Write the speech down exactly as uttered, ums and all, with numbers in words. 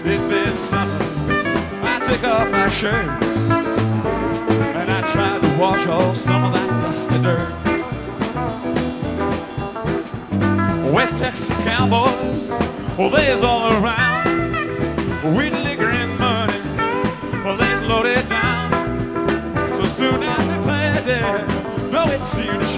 It's been summer. I took off my shirt and I tried to wash off some of that dusty dirt. West Texas cowboys, well, they's all around. Weed, liquor, and money, well, they's loaded down. So soon as we play dead, though it seems